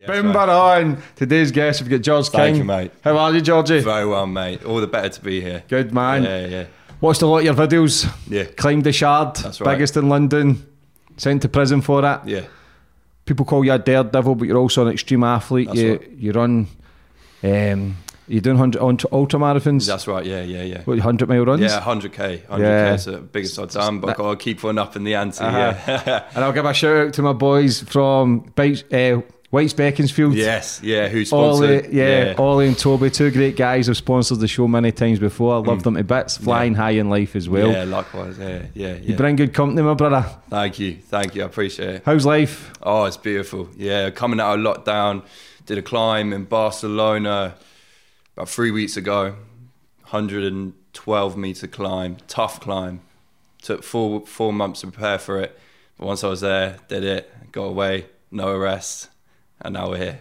Boomber on. Today's guest, we've got George King. Thank you, mate. How are you, Georgie? Very well, mate. All the better to be here. Good, man. Yeah. Watched a lot of your videos. Yeah. Climbed the Shard. That's right. Biggest in London. Sent to prison for it. Yeah. People call you a daredevil, but you're also an extreme athlete. That's right. You run... you're doing 100 ultra marathons. That's right, yeah. What, 100-mile runs? Yeah, 100k. 100k Yeah. is the biggest I've done, but I've got to keep one up in the ante. Yeah. And I'll give a shout out to my boys from White's Beaconsfield. Yes, yeah, who sponsored? Ollie and Toby, two great guys, have sponsored the show many times before. I love them to bits, flying high in life as well. Yeah, likewise, yeah. You bring good company, my brother. Thank you, I appreciate it. How's life? Oh, it's beautiful. Yeah, coming out of lockdown, did a climb in Barcelona about 3 weeks ago, 112 meter climb, tough climb. Took four months to prepare for it, but once I was there, did it, got away, no arrest, and now we're here.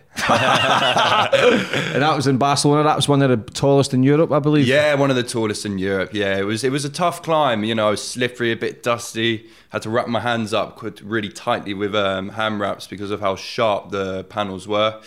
And that was in Barcelona. That was one of the tallest in Europe, I believe. Yeah, one of the tallest in Europe. Yeah, it was a tough climb. You know, slippery, a bit dusty. Had to wrap my hands up really tightly with hand wraps because of how sharp the panels were.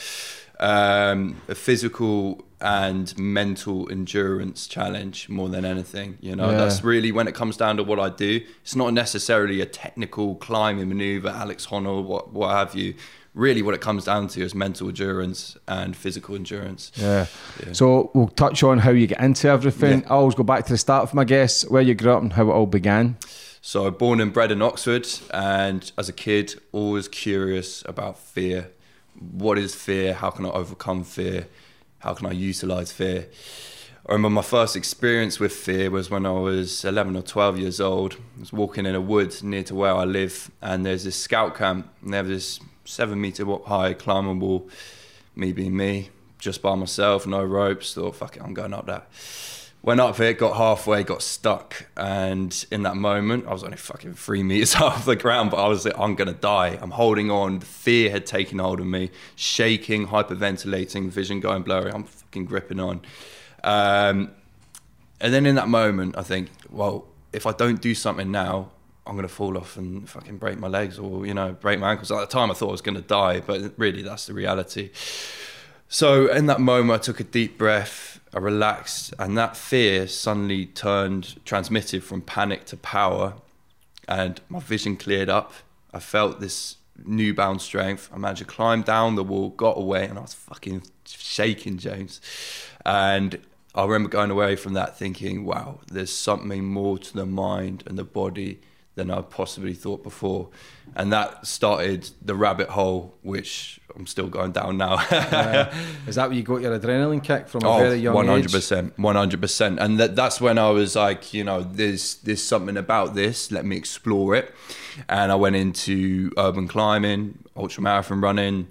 A physical and mental endurance challenge more than anything. You know, that's really when it comes down to what I do. It's not necessarily a technical climbing maneuver, Alex Honnold, what have you. Really what it comes down to is mental endurance and physical endurance. Yeah. So we'll touch on how you get into everything. Yeah. I always go back to the start of my guests, where you grew up and how it all began. So born and bred in Oxford, and as a kid, always curious about fear. What is fear? How can I overcome fear? How can I utilize fear? I remember my first experience with fear was when I was 11 or 12 years old. I was walking in a wood near to where I live, and there's this scout camp, and they have this 7 meter high climbing wall. Me being me, just by myself, no ropes. Thought, fuck it, I'm going up that. Went up it, got halfway, got stuck, and in that moment, I was only fucking 3 meters off the ground, but I was like, I'm gonna die. I'm holding on. Fear had taken hold of me, shaking, hyperventilating, vision going blurry. I'm fucking gripping on. And then in that moment, I think, well, if I don't do something now, I'm gonna fall off and fucking break my legs or, you know, break my ankles. At the time, I thought I was gonna die, but really, that's the reality. So in that moment, I took a deep breath, I relaxed, and that fear suddenly transmitted from panic to power, and my vision cleared up. I felt this newbound strength. I managed to climb down the wall, got away, and I was fucking shaking, James. And I remember going away from that thinking, wow, there's something more to the mind and the body than I possibly thought before. And that started the rabbit hole, which I'm still going down now. Is that where you got your adrenaline kick from a very young 100%, age? 100%. And that's when I was like, you know, there's something about this, let me explore it. And I went into urban climbing, ultramarathon running,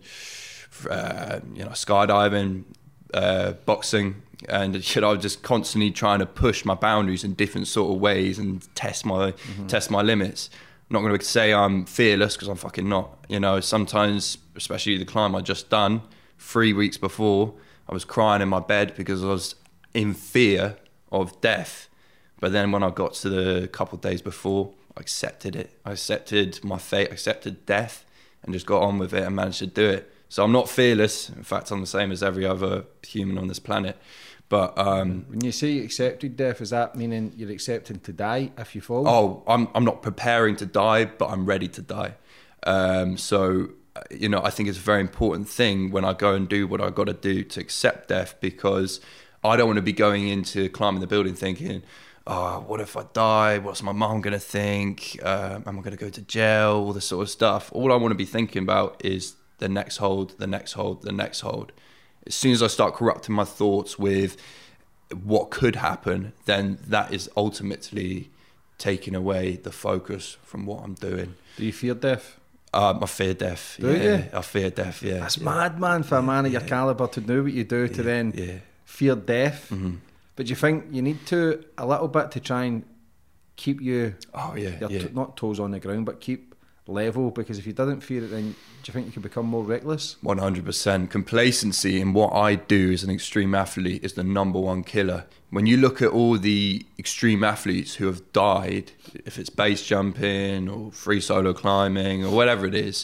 skydiving, boxing. And I was just constantly trying to push my boundaries in different sort of ways and test my limits. I'm not going to say I'm fearless, because I'm fucking not. You know, sometimes, especially the climb I just done 3 weeks before, I was crying in my bed because I was in fear of death. But then when I got to the couple of days before, I accepted it. I accepted my fate, accepted death, and just got on with it and managed to do it. So I'm not fearless. In fact, I'm the same as every other human on this planet. But when you say you accepted death, is that meaning you're accepting to die if you fall? Oh, I'm not preparing to die, but I'm ready to die. So, you know, I think it's a very important thing when I go and do what I got to do to accept death, because I don't want to be going into climbing the building thinking, oh, what if I die? What's my mom going to think? Am I going to go to jail? All this sort of stuff. All I want to be thinking about is the next hold, the next hold, the next hold. As soon as I start corrupting my thoughts with what could happen, then that is ultimately taking away the focus from what I'm doing. Do you fear death? I fear death. Do you? I fear death, yeah. That's mad, man, for a man of your calibre to do what you do to then fear death. Mm-hmm. But do you think you need to, a little bit, to try and keep you, not toes on the ground, but keep level? Because if you didn't fear it, then do you think you could become more reckless? 100%. Complacency in what I do as an extreme athlete is the number one killer. When you look at all the extreme athletes who have died, if it's base jumping or free solo climbing or whatever it is,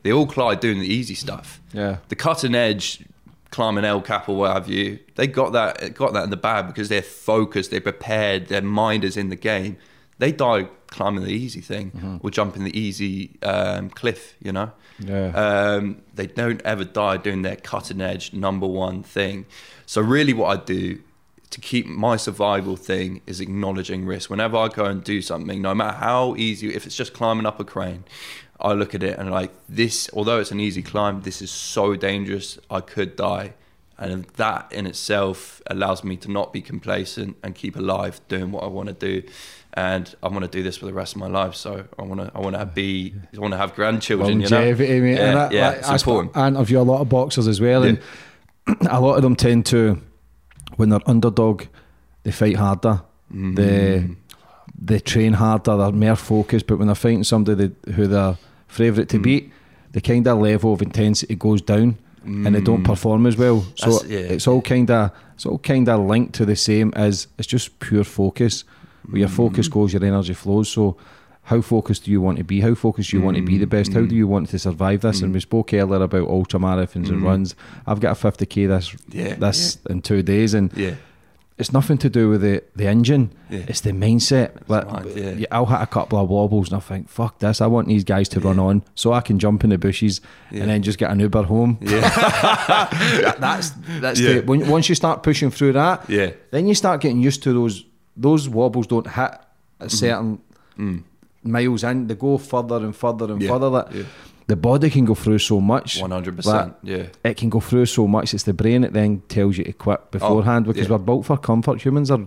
They all like doing the easy stuff. Yeah. The cutting edge, climbing El Cap or what have you, they got that in the bag because they're focused, they're prepared, their mind is in the game. They die climbing the easy thing or jumping the easy cliff, you know. Yeah. They don't ever die doing their cutting edge number one thing. So really what I do to keep my survival thing is acknowledging risk. Whenever I go and do something, no matter how easy, if it's just climbing up a crane, I look at it and like this, although it's an easy climb, this is so dangerous, I could die. And that in itself allows me to not be complacent and keep alive doing what I want to do. And I want to do this for the rest of my life. So I want to have grandchildren. Longevity, you know? mate. Yeah, it's important. I interview a lot of boxers as well, and a lot of them tend to, when they're underdog, they fight harder. They train harder. They're more focused. But when they're fighting somebody who they're favourite to beat, the kind of level of intensity goes down. And they don't perform as well. So it's all kind of linked to the same as it's just pure focus. Where your focus goes, your energy flows. So how focused do you want to be? How focused do you want to be the best? How do you want to survive this? And we spoke earlier about ultra marathons and runs. I've got a 50k this in 2 days, and it's nothing to do with the engine. It's the mindset. Like, I'll hit a couple of wobbles and I think, fuck this, I want these guys to run on so I can jump in the bushes and then just get an Uber home. That's once you start pushing through that, then you start getting used to those wobbles don't hit a certain miles in. They go further and further and further. The body can go through so much. 100%. It can go through so much. It's the brain that then tells you to quit beforehand because we're built for comfort. Humans are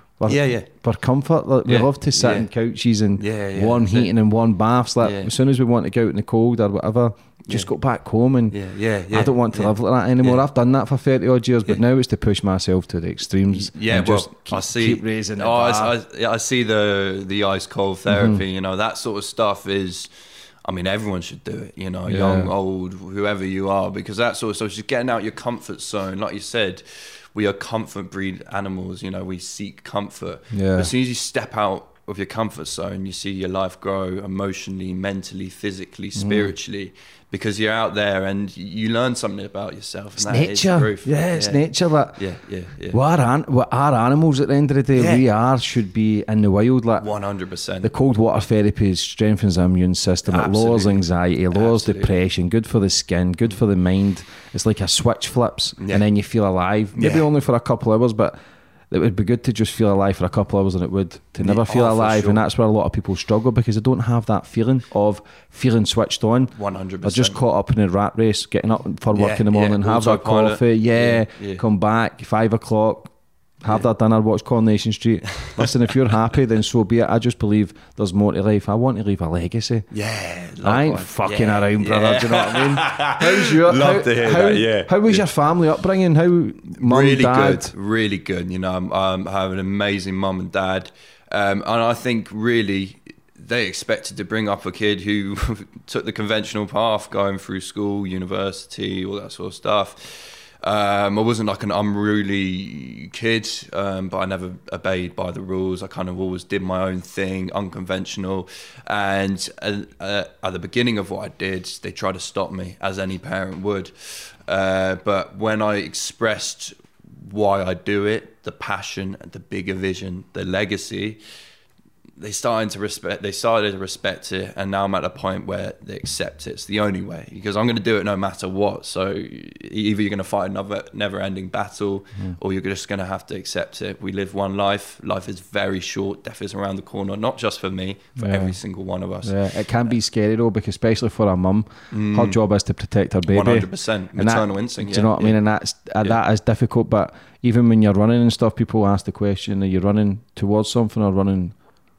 for comfort. Like, we love to sit in couches and warm heating and warm baths. Like, as soon as we want to go out in the cold or whatever, just go back home. And I don't want to live like that anymore. I've done that for 30 odd years, but now it's to push myself to the extremes. Keep raising the bar. I see the ice cold therapy. You know, that sort of stuff is. I mean, everyone should do it, you know, young, old, whoever you are, because that sort of stuff is just getting out your comfort zone. Like you said, we are comfort breed animals, you know, we seek comfort. But as soon as you step out of your comfort zone, you see your life grow emotionally, mentally, physically, spiritually, because you're out there and you learn something about yourself. It's nature. It's nature. Like, what are animals at the end of the day? We should be in the wild. Like 100%. The cold water therapy strengthens the immune system. It lowers anxiety, lowers depression, good for the skin, good for the mind. It's like a switch flips and then you feel alive. Maybe only for a couple of hours, but it would be good to just feel alive for a couple of hours than it would to never feel alive. Sure. And that's where a lot of people struggle because they don't have that feeling of feeling switched on. 100%. They're just caught up in the rat race, getting up for work in the morning, have their coffee, come back, 5 o'clock, have their dinner, watch Coronation Street. Listen, if you're happy, then so be it. I just believe there's more to life. I want to leave a legacy. I ain't fucking around, brother. Do you know what I mean? How's your, Love to hear that. How was your family upbringing? How mum, really dad? Really good. You know, I have an amazing mum and dad, and I think really they expected to bring up a kid who took the conventional path, going through school, university, all that sort of stuff. I wasn't like an unruly kid, but I never obeyed by the rules. I kind of always did my own thing, unconventional. And at the beginning of what I did, they tried to stop me, as any parent would. But when I expressed why I do it, the passion, the bigger vision, the legacy, they started to respect it, and now I'm at a point where they accept it. It's the only way, because I'm going to do it no matter what. So either you're going to fight another never-ending battle, or you're just going to have to accept it. We live one life. Life is very short. Death is around the corner, not just for me, for every single one of us. It can be scary though, because especially for a mum, her job is to protect her baby. 100%. Maternal instinct. Do you know what I mean? And that is difficult. But even when you're running and stuff, people ask the question: are you running towards something or running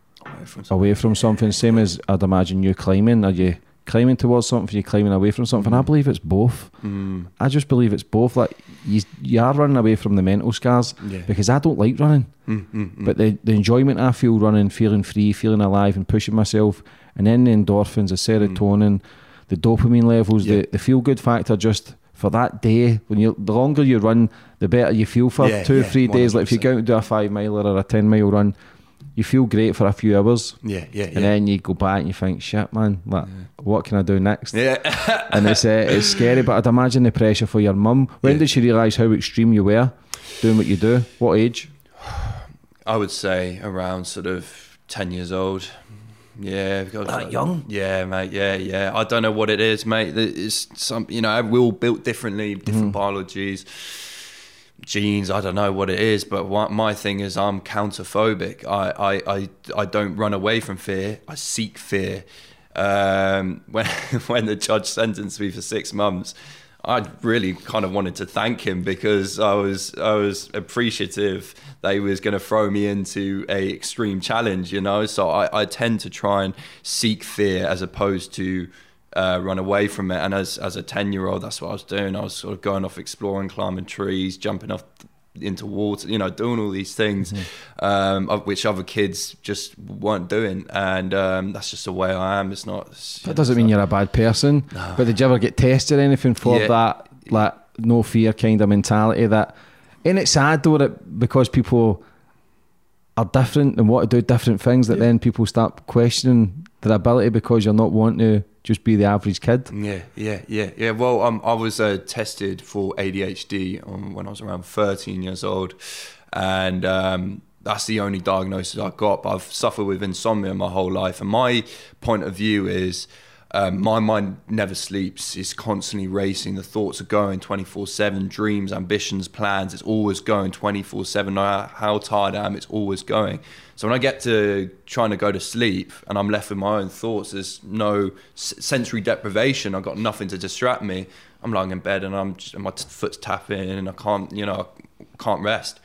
away from something? Same as I'd imagine you climbing. Are you climbing towards something? Are you climbing away from something? I believe it's both. I just believe it's both. Like you are running away from the mental scars, because I don't like running, but the enjoyment I feel running, feeling free, feeling alive and pushing myself, and then the endorphins, the serotonin, the dopamine levels, the feel good factor, just for that day. The longer you run, the better you feel for 2 or 3 days. 100%. Like if you go out and do a 5 mile or a 10 mile run, you feel great for a few hours. Yeah. And then you go back and you think, shit, man, like, what can I do next? Yeah. And it's scary, but I'd imagine the pressure for your mum. When did she realise how extreme you were doing what you do? What age? I would say around sort of 10 years old. Yeah. That young? Yeah, mate. Yeah. I don't know what it is, mate. It's some, you know, we're all built differently, different biologies, genes. I don't know what it is, but my thing is I'm counterphobic. I don't run away from fear. I seek fear. When the judge sentenced me for 6 months, I really kind of wanted to thank him because I was appreciative that he was going to throw me into a extreme challenge, you know. So I tend to try and seek fear as opposed to run away from it. And as a 10-year-old, that's what I was doing. I was sort of going off exploring, climbing trees, jumping off into water, you know, doing all these things, which other kids just weren't doing. And that's just the way I am. It's not. That doesn't mean you're a bad person. No. But did you ever get tested or anything for that, like, no fear kind of mentality? That, ain't it sad though that because people are different and want to do different things, that then people start questioning their ability because you're not wanting to just be the average kid? Yeah. Well, I was tested for ADHD when I was around 13 years old, and that's the only diagnosis I got. But I've suffered with insomnia my whole life, and my point of view is my mind never sleeps. It's constantly racing. The thoughts are going 24/7. Dreams, ambitions, plans. It's always going 24/7. No matter how tired I am, it's always going. So when I get to trying to go to sleep and I'm left with my own thoughts, there's no sensory deprivation. I've got nothing to distract me. I'm lying in bed and my foot's tapping and I can't rest.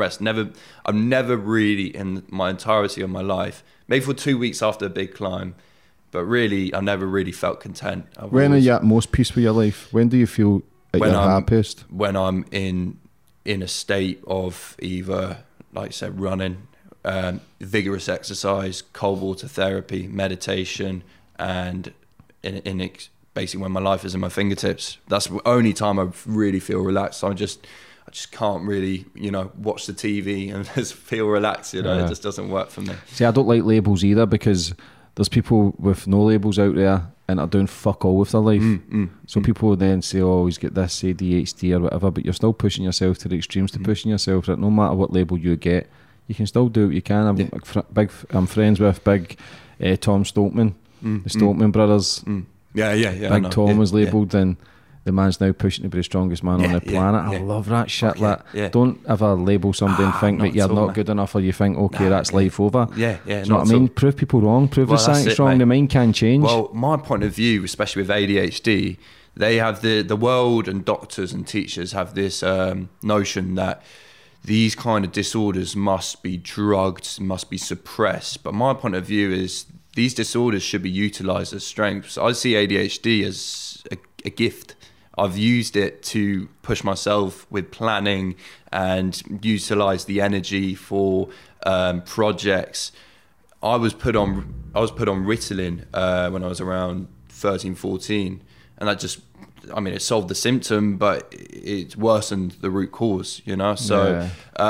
I've never really in my entirety of my life, maybe for 2 weeks after a big climb, but really I never really felt content. When are you at most peace with your life? When do you feel at your happiest? When I'm in a state of either, like I said, running, vigorous exercise, cold water therapy, meditation, and basically when my life is in my fingertips. That's the only time I really feel relaxed. I just can't really, watch the TV and just feel relaxed. It just doesn't work for me. See, I don't like labels either, because there's people with no labels out there and are doing fuck all with their life. People then say, oh, he's got this ADHD or whatever, but you're still pushing yourself to the extremes, to pushing yourself that no matter what label you get, you can still do what you can. I'm friends with big Tom Stoltman, the Stoltman brothers. Big Tom was labelled, and the man's now pushing to be the strongest man on the planet. I love that shit. Don't ever label somebody and think that you're not good enough, or you think, that's life over. Do you know what I mean? Prove people wrong. Prove the science wrong. The mind can change. Well, my point of view, especially with ADHD, they have the world and doctors and teachers have this notion that these kind of disorders must be drugged, must be suppressed. But my point of view is these disorders should be utilised as strengths. I see ADHD as a gift. I've used it to push myself with planning and utilise the energy for projects. I was put on Ritalin when I was around 13, 14, and that just, it solved the symptom, but it worsened the root cause, So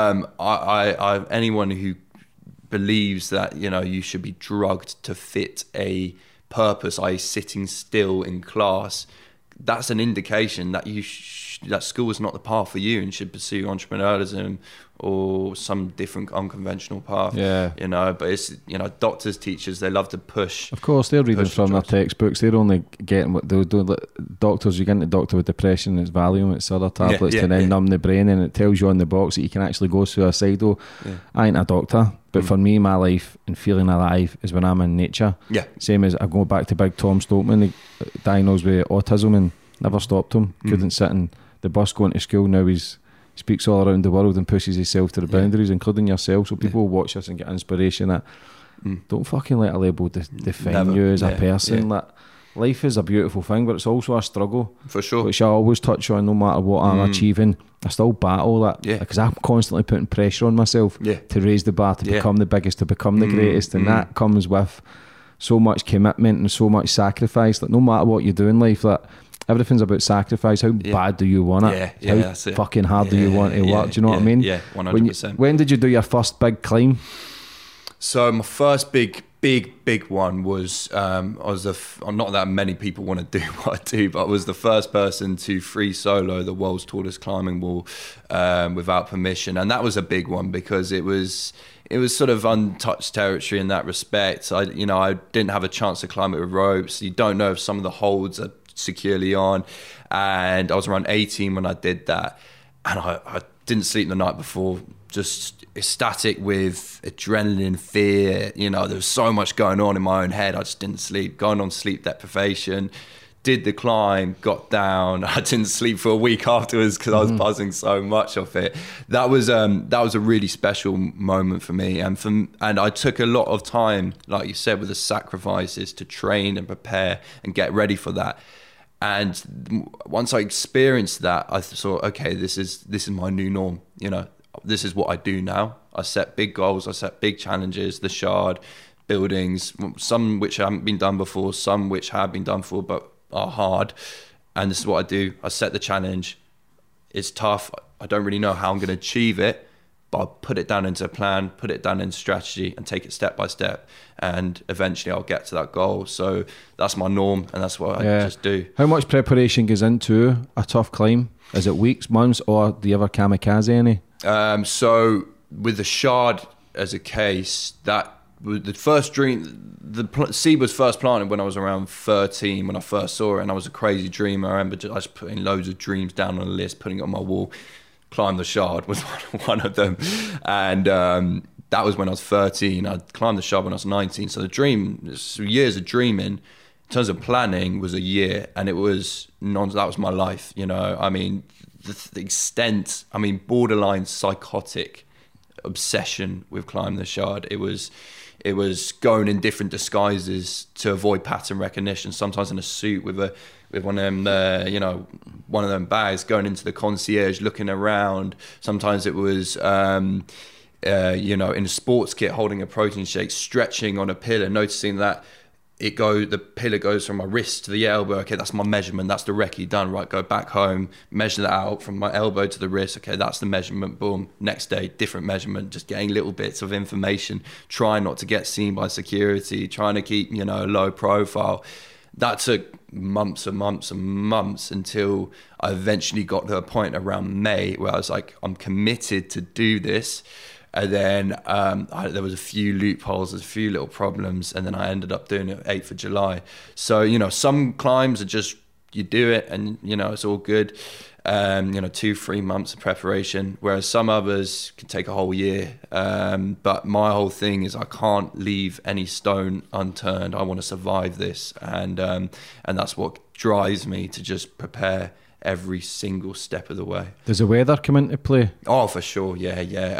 anyone who believes that, you should be drugged to fit a purpose, i.e. sitting still in class, that's an indication that that school is not the path for you and should pursue entrepreneurialism or some different unconventional path. But it's, doctors, teachers, they love to push. Of course, they're reading from their textbooks. They're only getting what they'll do. Doctors, you get into doctor with depression, it's Valium, it's other tablets to then numb the brain, and it tells you on the box that you can actually go suicidal. I ain't a doctor, but for me, my life and feeling alive is when I'm in nature. Same as I go back to big Tom Stoltman, diagnosed with autism and never stopped him. Couldn't sit in the bus going to school. Now he speaks all around the world and pushes himself to the boundaries, including yourself. So people will watch us and get inspiration. That don't fucking let a label define you as a person. Like, life is a beautiful thing, but it's also a struggle. For sure. Which I always touch on. No matter what I'm achieving, I still battle that. Because I'm constantly putting pressure on myself to raise the bar, to become the biggest, to become the greatest. And that comes with so much commitment and so much sacrifice. Like, no matter what you do in life, like, everything's about sacrifice. How bad do you want it? How fucking hard do you want to work? Do you know what I mean? 100%. When did you do your first big climb? So my first big one was not that many people want to do what I do, but I was the first person to free solo the world's tallest climbing wall without permission, and that was a big one because it was sort of untouched territory in that respect. I didn't have a chance to climb it with ropes. You don't know if some of the holds are securely on, and I was around 18 when I did that, and I didn't sleep the night before, just ecstatic with adrenaline, fear. There was so much going on in my own head. I just didn't sleep, going on sleep deprivation. Did the climb, got down. I didn't sleep for a week afterwards because I was buzzing so much off it. That was a really special moment for me, and I took a lot of time, like you said, with the sacrifices to train and prepare and get ready for that. And once I experienced that, I thought, okay, this is my new norm. This is what I do now. I set big goals, I set big challenges, the Shard, buildings, some which haven't been done before, some which have been done before but are hard. And this is what I do. I set the challenge. It's tough. I don't really know how I'm going to achieve it, but I'll put it down into a plan, put it down into strategy and take it step by step. And eventually I'll get to that goal. So that's my norm, and that's what I just do. How much preparation goes into a tough climb? Is it weeks, months, or do you ever kamikaze any? So with the Shard as a case, that was the first dream. The seed was first planted when I was around 13 when I first saw it, and I was a crazy dreamer. I remember just putting loads of dreams down on a list, putting it on my wall. Climb the Shard was one of them, and that was when I was 13. I climbed the Shard when I was 19. So the dream, years of dreaming, in terms of planning, was a year, and it was that was my life. I mean, the extent, borderline psychotic obsession with climbing the Shard. It was going in different disguises to avoid pattern recognition. Sometimes in a suit with one of them, one of them bags, going into the concierge, looking around. Sometimes it was, in a sports kit, holding a protein shake, stretching on a pillar, noticing that the pillar goes from my wrist to the elbow. Okay, that's my measurement. That's the recce done. Right, go back home, measure that out from my elbow to the wrist. Okay, that's the measurement. Boom. Next day, different measurement. Just getting little bits of information. Trying not to get seen by security. Trying to keep a low profile. That took months and months and months until I eventually got to a point around May where I was like, I'm committed to do this. And then there was a few loopholes, there's a few little problems, and then I ended up doing it 8th of July. So, some climbs are just, you do it and, it's all good. 2-3 months of preparation, whereas some others can take a whole year. But my whole thing is I can't leave any stone unturned. I want to survive this. And that's what drives me to just prepare every single step of the way. Does the weather come into play? Oh, for sure, yeah.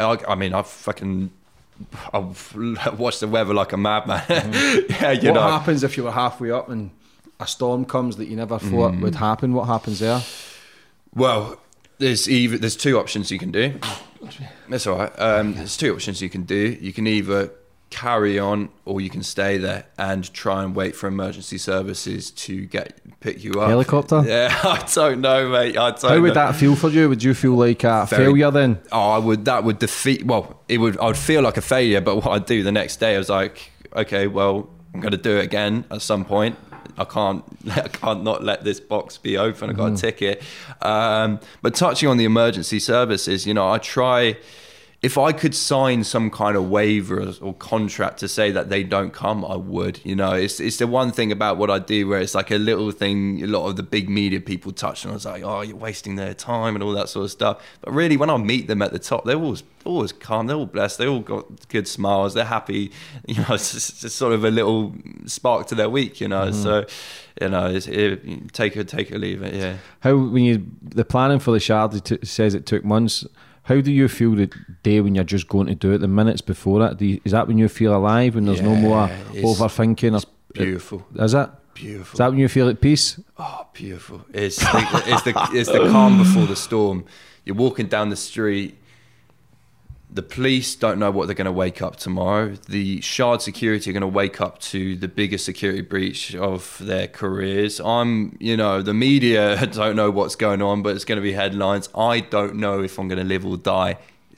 I've watched the weather like a madman. What happens if you were halfway up and a storm comes that you never thought would happen? What happens there? Well, there's two options you can do. That's all right. There's two options you can do. You can either carry on or you can stay there and try and wait for emergency services to pick you up. Helicopter? Yeah, I don't know, mate. How would that feel for you? Would you feel like a failure then? Oh, that would defeat. Well, I would feel like a failure. But what I'd do the next day, I was like, okay, well, I'm going to do it again at some point. I can't not let this box be open. I've got a ticket. But touching on the emergency services, I try. If I could sign some kind of waiver or contract to say that they don't come, I would. It's the one thing about what I do where it's like a little thing a lot of the big media people touch on. I was like, oh, you're wasting their time and all that sort of stuff. But really, when I meet them at the top, they're always calm. They're all blessed. They all got good smiles. They're happy. It's just sort of a little spark to their week. So, take it or leave it. Yeah. How the planning for the Shard says it took months. How do you feel the day when you're just going to do it, the minutes before it? Is that when you feel alive, when there's no more overthinking? It's beautiful. Is it? Beautiful. Is that when you feel at peace? Oh, beautiful. It's the calm before the storm. You're walking down the street. The police don't know what they're going to wake up tomorrow. The Shard security are going to wake up to the biggest security breach of their careers. The media don't know what's going on, but it's going to be headlines. I don't know if I'm going to live or die. It's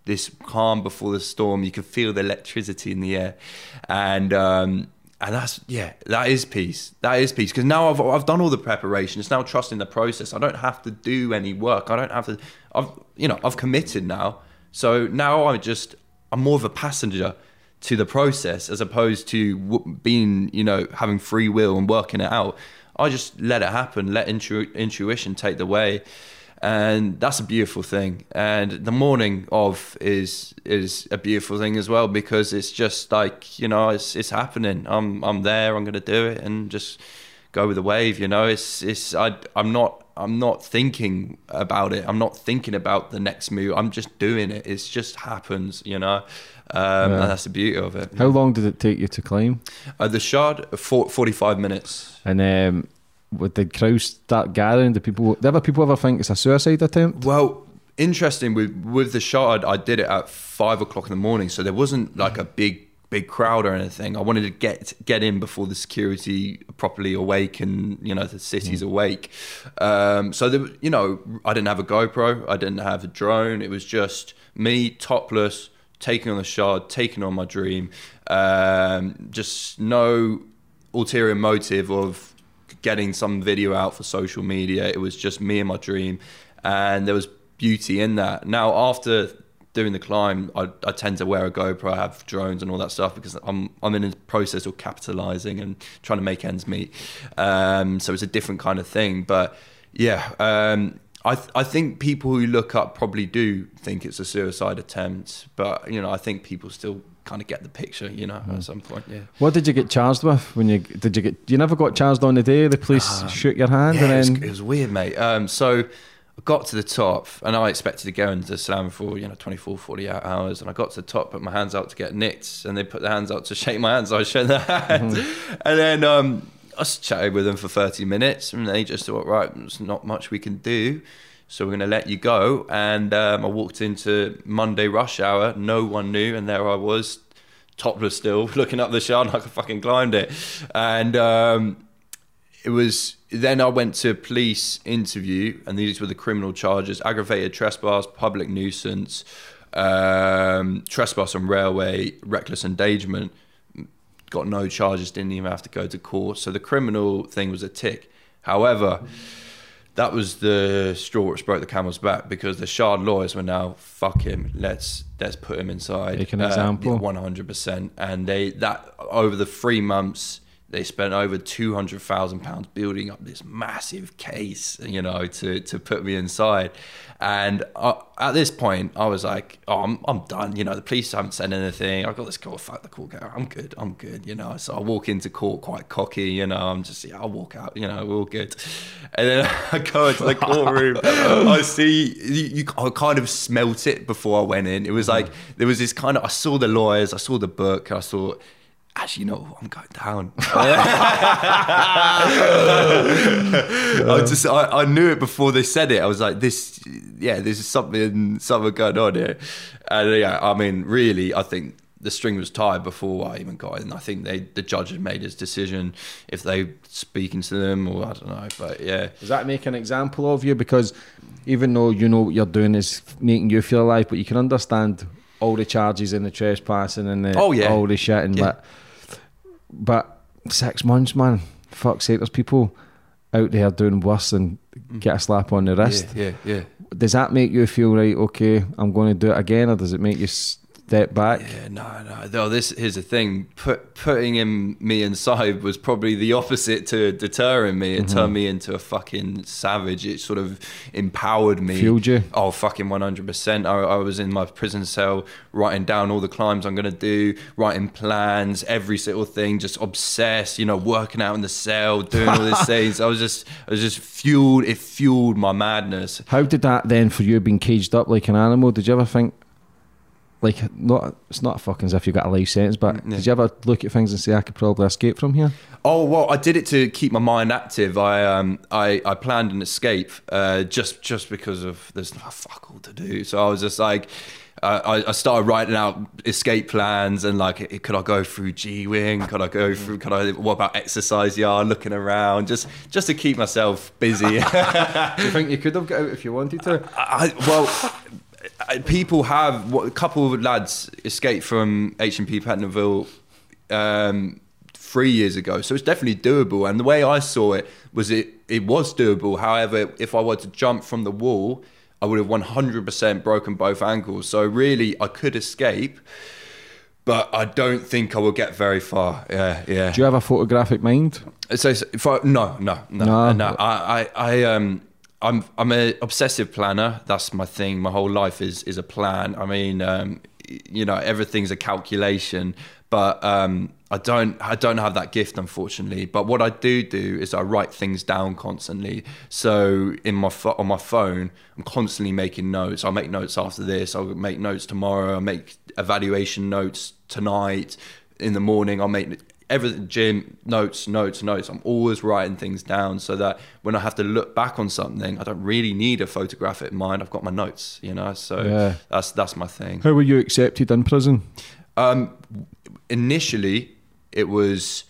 this calm before the storm. You can feel the electricity in the air, and that's, that is peace. That is peace, because now I've done all the preparation. It's now trusting the process. I don't have to do any work. I don't have to. I've committed now. So now I'm more of a passenger to the process, as opposed to being, having free will and working it out. I just let it happen, let intuition take the way. And that's a beautiful thing. And the morning of is a beautiful thing as well, because it's just like, it's happening. I'm there, I'm going to do it, and just go with the wave. I'm not thinking about it. I'm not thinking about the next move. I'm just doing it. It just happens, And that's the beauty of it. How long did it take you to climb? The Shard, 45 minutes. And would the crowd start gathering? Do people ever think it's a suicide attempt? Well, interesting, with the Shard, I did it at 5 o'clock in the morning, so there wasn't like a big crowd or anything. I wanted to get in before the security properly awake, and the city's awake. So I didn't have a GoPro, I didn't have a drone. It was just me, topless, taking on the Shard, taking on my dream. Just no ulterior motive of getting some video out for social media. It was just me and my dream, and there was beauty in that. Now, after doing the climb, I tend to wear a GoPro, I have drones and all that stuff, because I'm in the process of capitalizing and trying to make ends meet. So it's a different kind of thing. But I think people who look up probably do think it's a suicide attempt, but I think people still kind of get the picture, at some point. Yeah. What did you get charged with when you never got charged on the day? The police shook your hand? Yeah, and then it was weird, mate. So I got to the top, and I expected to go into Slam for 24, 48 hours, and I got to the top, put my hands out to get nicked, and they put their hands out to shake my hands, so I shook their hands. And then I was chatting with them for 30 minutes, and they just thought, right, there's not much we can do, so we're going to let you go. And I walked into Monday rush hour, no one knew, and there I was, topless still, looking up the Shard like I fucking climbed it. And then I went to a police interview, and these were the criminal charges: aggravated trespass, public nuisance, trespass on railway, reckless endangerment. Got no charges, didn't even have to go to court. So the criminal thing was a tick. However, that was the straw which broke the camel's back, because the Shard lawyers were now, fuck him, let's put him inside. Take an example. 100%. And that over the 3 months, they spent over £200,000 building up this massive case, to put me inside. And at this point, I was like, oh, I'm done. The police haven't said anything. I've got this call, fuck the court guy. I'm good. So I walk into court quite cocky, I'm just, I'll walk out, we're all good. And then I go into the courtroom. I see, I kind of smelt it before I went in. It was like, there was this kind of, I saw the lawyers, I saw the book, and I thought, actually, I'm going down. I knew it before they said it. I was like, this is something going on here. And really, I think the string was tied before I even got in. I think the judge had made his decision, if they speaking to them, or I don't know. But yeah. Does that make an example of you? Because even though what you're doing is making you feel alive, but you can understand all the charges and the trespassing and all the shit and that. But 6 months, man, fuck's sake, there's people out there doing worse than get a slap on the wrist. Yeah. Does that make you feel, right, okay, I'm going to do it again, or does it make you step back? Yeah, no. Here's the thing. Putting me inside was probably the opposite to deterring me. It turned me into a fucking savage. It sort of empowered me. Fueled you? Oh, fucking 100%. I was in my prison cell writing down all the climbs I'm going to do, writing plans, every single thing, just obsessed, working out in the cell, doing all these things. I was just fueled. It fueled my madness. How did that then, for you being caged up like an animal, did you ever think, it's not fucking as if you got a life sentence, but did you ever look at things and say, I could probably escape from here? Oh, well, I did it to keep my mind active. I planned an escape just because of there's fuck all to do. So I was just like, I started writing out escape plans, and could I go through G-Wing? What about exercise yard? Looking around, just to keep myself busy. Do you think you could have got out if you wanted to? people have, a couple of lads escaped from H&P Pattonville 3 years ago, so it's definitely doable. And the way I saw it was it was doable. However, if I were to jump from the wall, I would have 100% broken both ankles. So really, I could escape, but I don't think I will get very far. Yeah. Do you have a photographic mind? So if no. I'm an obsessive planner. That's my thing. My whole life is a plan. I mean, everything's a calculation, but I don't have that gift, unfortunately. But what I do is I write things down constantly. So on my phone, I'm constantly making notes. I'll make notes after this. I'll make notes tomorrow. I'll make evaluation notes tonight. In the morning, I'll make everything, gym, notes. I'm always writing things down so that when I have to look back on something, I don't really need a photographic mind. I've got my notes, so that's my thing. How were you accepted in prison? Initially, it was,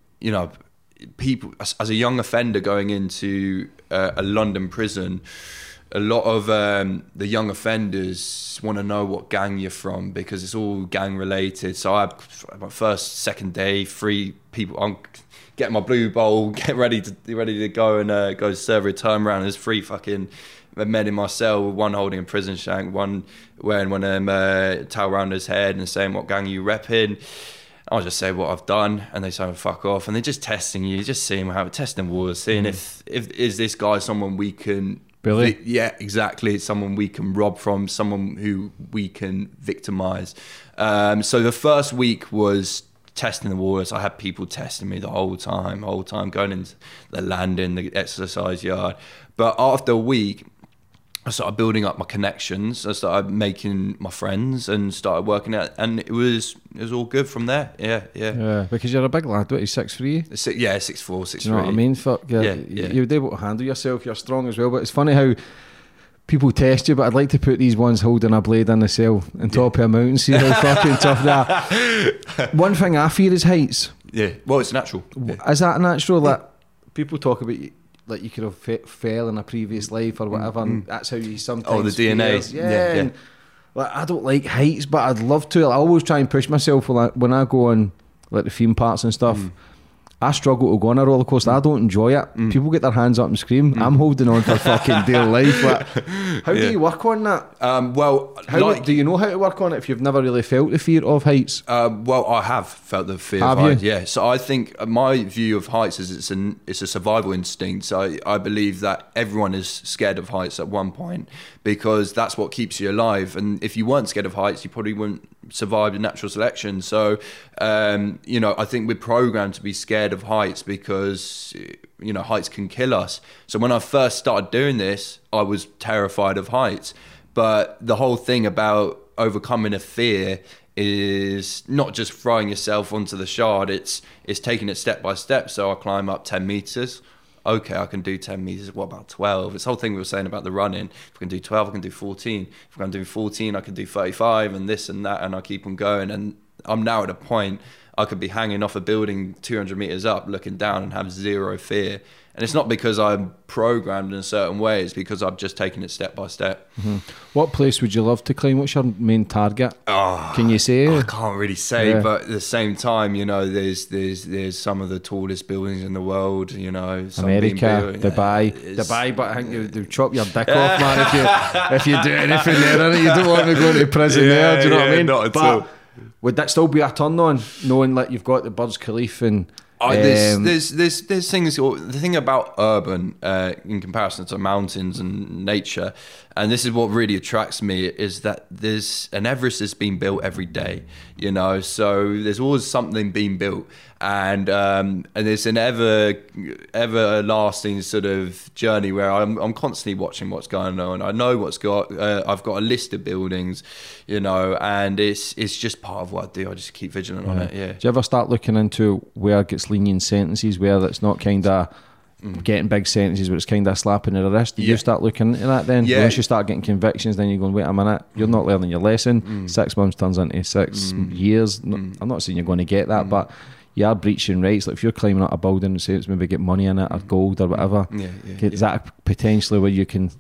people, as a young offender going into a London prison, a lot of the young offenders want to know what gang you're from because it's all gang related. So my second day, 3 people, I'm getting my blue bowl, get ready to go and go serve a turnaround. There's 3 fucking men in my cell, one holding a prison shank, one wearing one of them towel around his head and saying what gang you repping. I'll just say what I've done, and they say fuck off, and they're just testing you, just seeing testing waters, seeing if is this guy someone we can. Billy? Yeah, exactly. It's someone we can rob from, someone who we can victimize. So the first week was testing the waters. I had people testing me the whole time, going into the landing, the exercise yard. But after a week, I started building up my connections. I started making my friends and started working out, and it was all good from there. Yeah. Because you're a big lad, what, you're 6'3"? 6'4", 6'3". Do you know what I mean? Fuck, yeah. You're able to handle yourself, you're strong as well, but it's funny how people test you, but I'd like to put these ones holding a blade in the cell on top of a mountain, see how fucking tough they are. One thing I fear is heights. Yeah, well, it's natural. Is that natural? That people talk about like you could have fell in a previous life or whatever, and that's how you sometimes. Oh, the DNA. Yeah. And, like, I don't like heights, but I'd love to. I always try and push myself when I go on like the theme parks and stuff. I struggle to go on a roller coaster. I don't enjoy it. People get their hands up and scream. I'm holding on for fucking dear life. Like, how do you work on that? Do you know how to work on it if you've never really felt the fear of heights? Well, I have felt the fear of heights. Yeah. So I think my view of heights is it's a survival instinct. So I believe that everyone is scared of heights at one point because that's what keeps you alive. And if you weren't scared of heights, you probably wouldn't survive the natural selection. So, I think we're programmed to be scared of heights because, heights can kill us. So when I first started doing this, I was terrified of heights. But the whole thing about overcoming a fear is not just throwing yourself onto the shard, it's taking it step by step. So I climb up 10 meters. Okay, I can do 10 meters. What about 12? It's the whole thing we were saying about the running. If I can do 12, I can do 14. If I can do 14, I can do 35 and this and that, and I keep on going. And I'm now at a point I could be hanging off a building 200 meters up, looking down and have zero fear. And it's not because I'm programmed in a certain way, it's because I've just taken it step by step. Mm-hmm. What place would you love to climb? What's your main target? Can you say? I can't really say, but at the same time, there's some of the tallest buildings in the world, America, Dubai, but I think they'll chop your dick off, man, if you do anything there. You don't want to go into prison there, do you know what I mean? Not at all. Would that still be a turn on, knowing that you've got the Burj Khalifa and... There's things. The thing about urban in comparison to mountains and nature, and this is what really attracts me, is that there's an Everest is being built every day. So there's always something being built, and it's an everlasting sort of journey where I'm constantly watching what's going on. I know I've got a list of buildings, and it's just part of what I do. I just keep vigilant on it. Yeah. Do you ever start looking into where it gets lenient sentences, where it's not kind of getting big sentences, but it's kind of slapping at the wrist? Do you start looking into that then? Once you start getting convictions, then you're going, wait a minute, you're not learning your lesson. 6 months turns into 6 years. I'm not saying you're going to get that, but you are breaching rights. Like if you're climbing up a building and say it's maybe get money in it or gold or whatever, is that potentially where you can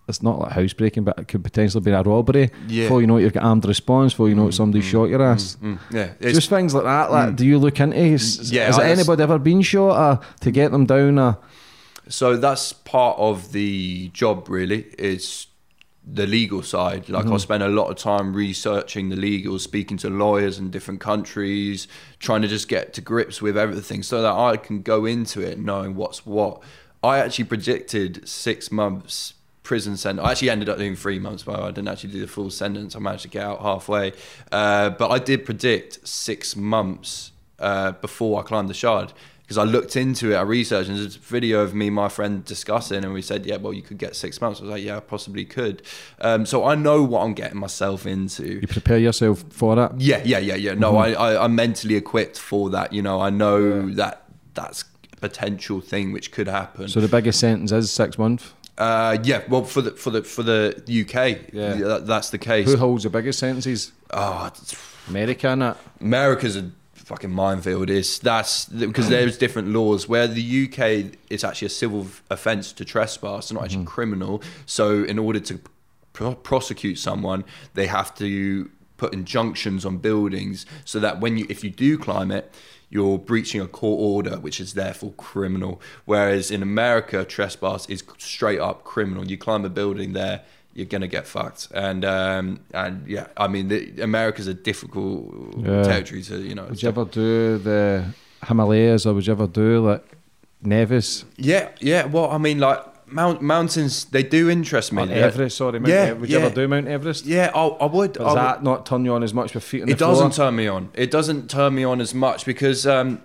it's not like housebreaking, but it could potentially be a robbery. Yeah. Before you know it, you've got armed response. Before you know it, somebody shot your ass. Yeah, Just things like that. Like, do you look into? Has anybody ever been shot to get them down? So that's part of the job, really, is the legal side. Like, I spend a lot of time researching the legals, speaking to lawyers in different countries, trying to just get to grips with everything so that I can go into it knowing what's what. I actually predicted 6 months prison sentence. I actually ended up doing 3 months, but I didn't actually do the full sentence. I managed to get out halfway. But I did predict 6 months before I climbed the Shard. Because I looked into it, I researched, and there's a video of me and my friend discussing, and we said, yeah, well, you could get 6 months. I was like, yeah, I possibly could. So I know what I'm getting myself into. You prepare yourself for that? Yeah. No, I'm mentally equipped for that. You know, I know that that's a potential thing which could happen. So the biggest sentence is 6 months? Yeah, well, for the UK, that's the case. Who holds the biggest sentences? America, innit? America's a fucking minefield. That's because there's different laws. Where the UK, it's actually a civil offence to trespass, it's not actually criminal. So in order to prosecute someone, they have to put injunctions on buildings so that if you do climb it, you're breaching a court order, which is therefore criminal. Whereas in America, trespass is straight up criminal. You climb a building there, you're gonna get fucked. And yeah, I mean, America's a difficult territory to, you know. Would you ever do the Himalayas, or would you ever do like Nevis? Yeah. Well, I mean, like mountains, they do interest me. Everest, sorry, Mount Everest. Would you ever do Mount Everest? Yeah, I would. Does that not turn you on as much with feet on the floor? It doesn't turn me on. It doesn't turn me on as much because the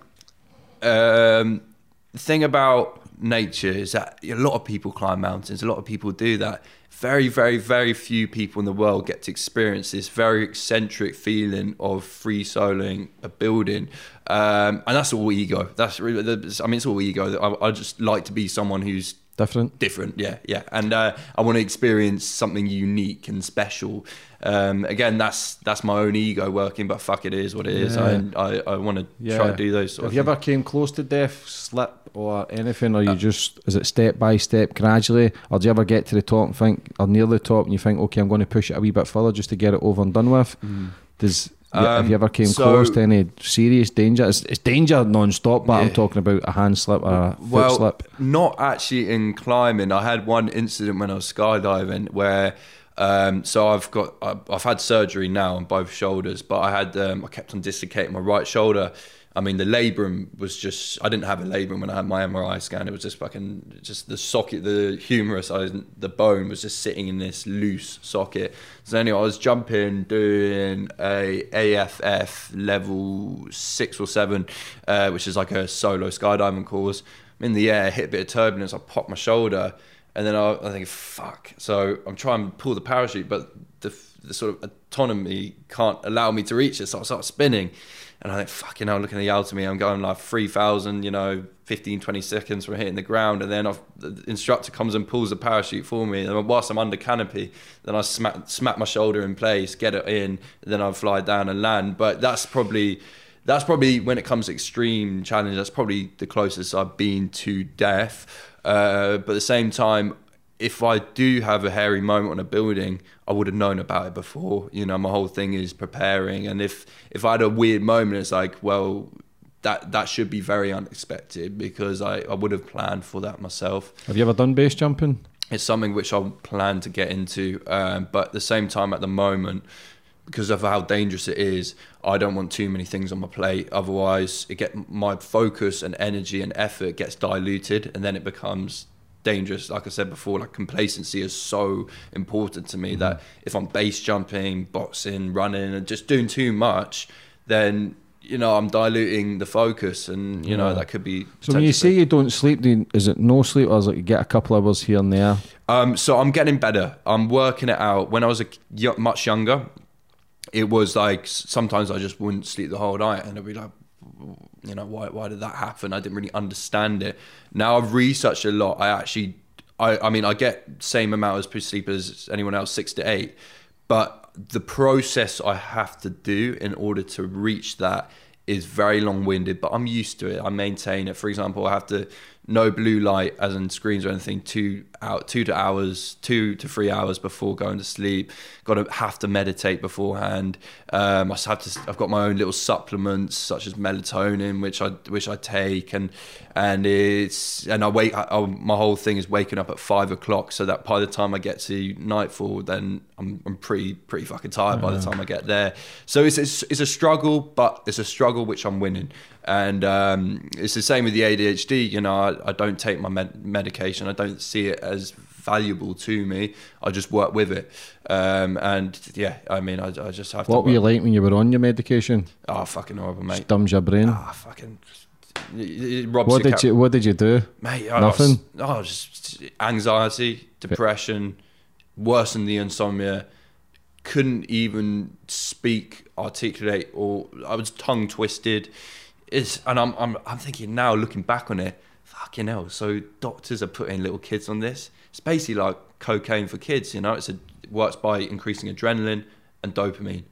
thing about nature is that a lot of people climb mountains. A lot of people do that. Very, very, very few people in the world get to experience this very eccentric feeling of free soloing a building. And that's all ego. That's really, it's all ego. I just like to be someone who's different, yeah. And I want to experience something unique and special. Again, that's my own ego working, but fuck, it is what it is. I want to try to do those sort of things. Have you ever came close to death, slip or anything, or is it step by step, gradually, or do you ever get to the top and think, or near the top, and you think, okay, I'm going to push it a wee bit further just to get it over and done with? Have you ever came close to any serious danger? It's danger non-stop, but I'm talking about a hand slip or a foot slip. Not actually in climbing. I had one incident when I was skydiving where so I've had surgery now on both shoulders, but I kept on dislocating my right shoulder. I mean, the labrum was just, I didn't have a labrum when I had my MRI scan. It was just the socket, the humerus, the bone was just sitting in this loose socket. So anyway, I was jumping, doing a AFF level 6 or 7, which is like a solo skydiving course. I'm in the air, hit a bit of turbulence, I popped my shoulder, and then I think, fuck. So I'm trying to pull the parachute, but the sort of autonomy can't allow me to reach it, so I start spinning. And I think, fucking hell, looking at the altimeter, I'm going like 3,000, 15, 20 seconds from hitting the ground. And then the instructor comes and pulls the parachute for me. And whilst I'm under canopy, then I smack my shoulder in place, get it in, and then I fly down and land. But that's probably when it comes to extreme challenge, that's probably the closest I've been to death. But at the same time, if I do have a hairy moment on a building, I would have known about it before. My whole thing is preparing. And if I had a weird moment, it's like, well, that should be very unexpected because I would have planned for that myself. Have you ever done base jumping? It's something which I plan to get into. But at the same time, at the moment, because of how dangerous it is, I don't want too many things on my plate. Otherwise, my focus and energy and effort gets diluted, and then it becomes dangerous. Like I said before, like complacency is so important to me that if I'm base jumping, boxing, running, and just doing too much, then I'm diluting the focus, and that could be. So when you say you don't sleep, is it no sleep, or is it you get a couple of hours here and there? So I'm getting better. I'm working it out. When I was much younger, it was like sometimes I just wouldn't sleep the whole night, and it'd be like, why did that happen? I didn't really understand it. Now I've researched a lot. I get same amount of sleep as anyone else, 6 to 8, but the process I have to do in order to reach that is very long-winded, but I'm used to it. I maintain it. For example, I have to no blue light, as in screens or anything, 2 to 3 hours before going to sleep. Have to meditate beforehand. I've got my own little supplements such as melatonin, which I take, and my whole thing is waking up at 5 o'clock, so that by the time I get to nightfall, then I'm pretty fucking tired by the time I get there. So it's a struggle, but it's a struggle which I'm winning. And it's the same with the ADHD. You know, I don't take my medication. I don't see it as valuable to me. I just work with it. And yeah, I mean, I just have to. What were you like when you were on your medication? Oh, fucking horrible, mate. Stumbs your brain. Ah, fucking. It robs What did you do? Mate, Nothing. Just anxiety, depression, worse than the insomnia. Couldn't even speak, articulate, or I was tongue twisted. And I'm thinking now, looking back on it, fucking hell. So doctors are putting little kids on this. It's basically like cocaine for kids, you know. It works by increasing adrenaline and dopamine,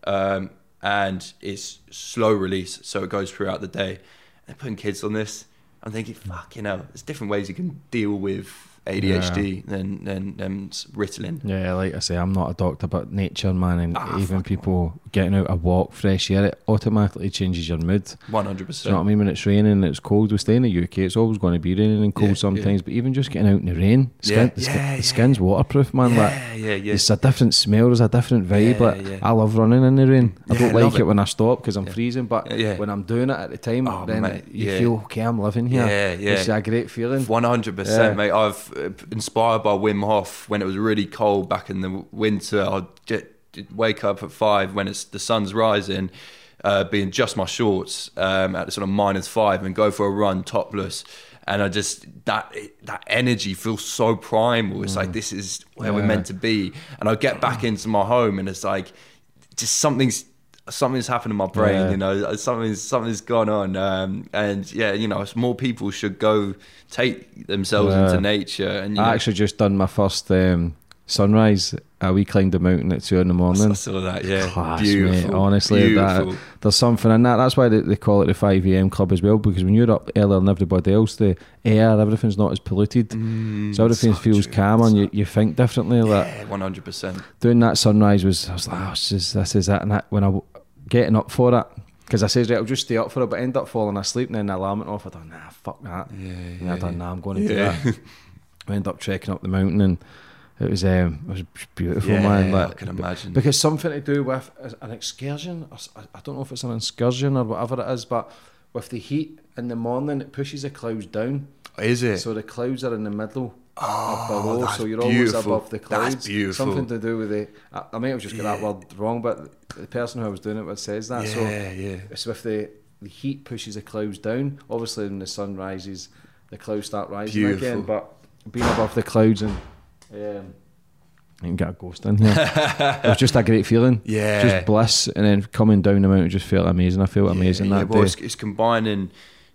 and it's slow release, so it goes throughout the day. They're putting kids on this. I'm thinking, fucking hell. There's different ways you can deal with ADHD than Ritalin. Yeah, like I say, I'm not a doctor, but nature, man, and even people hell. getting out a walk, fresh air, it automatically changes your mood. 100%. Do you know what I mean? When it's raining and it's cold, we stay in the UK, it's always going to be raining and cold sometimes, but even just getting out in the rain, the skin's waterproof, man. It's a different smell, there's a different vibe. I love running in the rain. I don't like it when I stop because I'm freezing, but when I'm doing it at the time, then you feel, okay, I'm living here. It's a great feeling. 100%, mate. I've inspired by Wim Hof. When it was really cold back in the winter, I'd wake up at 5 when the sun's rising, be in just my shorts at the sort of -5 and go for a run topless. And I just, that energy feels so primal. It's like, this is where we're meant to be. And I get back into my home and it's like, just something's happened in my brain, you know, something's gone on. And yeah, you know, more people should go take themselves into nature. And I actually just done my first sunrise. We climbed the mountain at 2 a.m. I saw that, yeah. Class, beautiful, mate. Honestly, beautiful. There's something in that. That's why they call it the 5 a.m. club as well, because when you're up earlier than everybody else, the air, everything's not as polluted. So everything feels calm and you think differently. Yeah, 100%. Doing that sunrise I was like, oh, this is it. And when I getting up for it, because I says, right, I'll just stay up for it, but end up falling asleep, and then the alarm went off. I thought, nah, fuck that. And I thought, nah, I'm going to do that. I ended up trekking up the mountain, and it was beautiful, man. Like, I can imagine. Because something to do with an excursion. I don't know if it's an excursion or whatever it is, but with the heat in the morning, it pushes the clouds down. Is it? So the clouds are in the middle. Up below, that's so you're beautiful. always above the clouds. That's beautiful. Something to do with I might have just got that word wrong, but the person who I was doing it says that. It's with the heat pushes the clouds down. Obviously, when the sun rises, the clouds start rising again. But being above the clouds and you can get a ghost in here. It was just a great feeling. Just bliss, and then coming down the mountain just felt amazing. I felt amazing that day. It's combining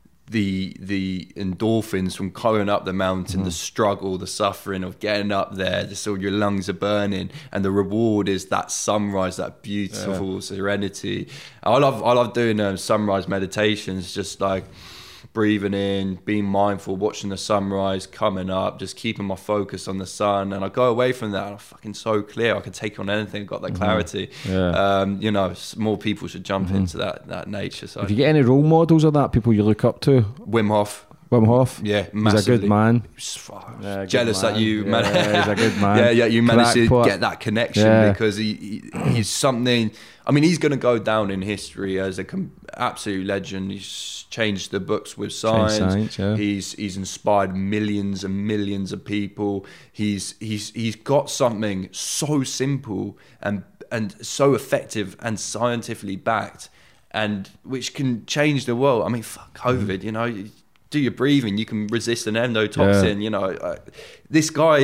the endorphins from going up the mountain, the struggle, the suffering of getting up there, just so your lungs are burning, and the reward is that sunrise, that beautiful serenity. I love doing sunrise meditations, just like breathing in, being mindful, watching the sunrise coming up, just keeping my focus on the sun. And I go away from that, and I'm fucking so clear. I can take on anything. I've got that clarity. You know, more people should jump into that nature side. If you get any role models of that, people you look up to? Wim Hof. Yeah, massively. He's a good man. Jealous that you he's a good man. you managed to get that connection, because he's something. I mean, he's going to go down in history as an absolute legend. He's changed the books with science. He's inspired millions and millions of people. He's got something so simple and so effective and scientifically backed, and which can change the world. I mean, fuck COVID, you know. Do your breathing, you can resist an endotoxin. You know, this guy